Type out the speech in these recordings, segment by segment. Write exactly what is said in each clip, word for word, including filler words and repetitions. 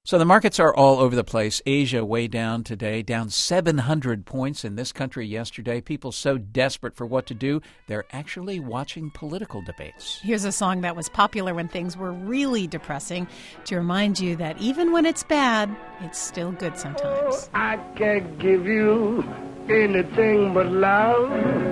So the markets are all over the place. Asia way down today, down seven hundred points in this country yesterday. People so desperate for what to do, they're actually watching political debates. Here's a song that was popular when things were really depressing to remind you that even when it's bad, it's still good sometimes. Oh, I can't give you anything but love.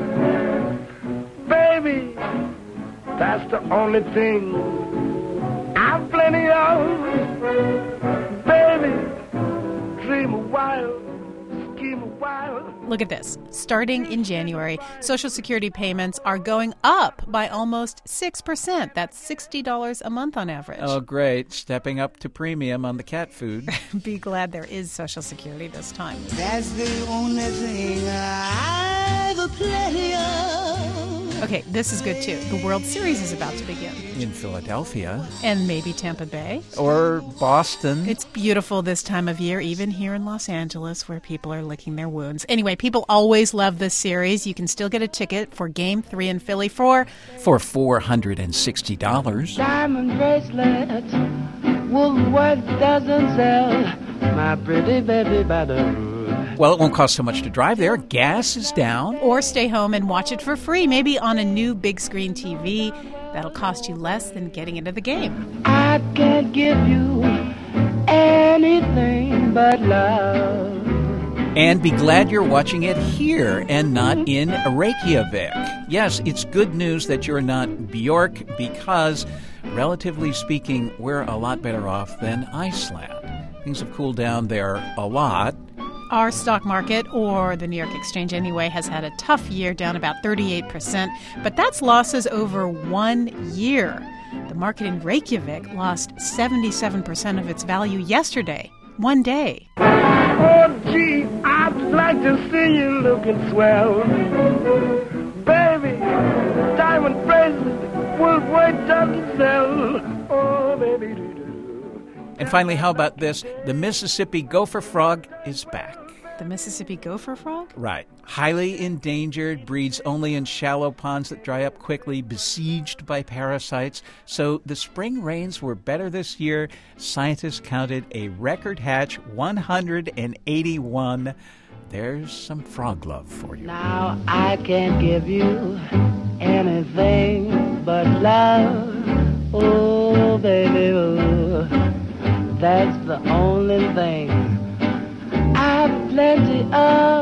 Baby, that's the only thing I've plenty of. Baby, dream a while, scheme a while. Look at this. Starting in January, Social Security payments are going up by almost six percent. That's sixty dollars a month on average. Oh, great. Stepping up to premium on the cat food. Be glad there is Social Security this time. That's the only thing I've plenty of. Okay, this is good too. The World Series is about to begin. In Philadelphia. And maybe Tampa Bay. Or Boston. It's beautiful this time of year, even here in Los Angeles, where people are licking their wounds. Anyway, people always love this series. You can still get a ticket for Game three in Philly for... For four hundred sixty dollars. Diamond bracelets, Woolworth doesn't sell. My pretty baby by the road. Well, it won't cost so much to drive there. Gas is down. Or stay home and watch it for free, maybe on a new big screen T V. That'll cost you less than getting into the game. I can't give you anything but love. And be glad you're watching it here and not in Reykjavik. Yes, it's good news that you're not Bjork because, relatively speaking, we're a lot better off than Iceland. Things have cooled down there a lot. Our stock market, or the New York Exchange anyway, has had a tough year, down about thirty-eight percent. But that's losses over one year. The market in Reykjavik lost seventy-seven percent of its value yesterday. One day. Oh, gee, I'd like to see you looking swell. Baby, diamond bracelet, Woolworth doesn't sell. Oh, baby. And finally, how about this? The Mississippi gopher frog is back. The Mississippi gopher frog? Right. Highly endangered, breeds only in shallow ponds that dry up quickly, besieged by parasites. So the spring rains were better this year. Scientists counted a record hatch, one hundred eighty-one. There's some frog love for you. Now I can't give you anything but love. Oh, baby, oh. That's the only thing I've plenty of.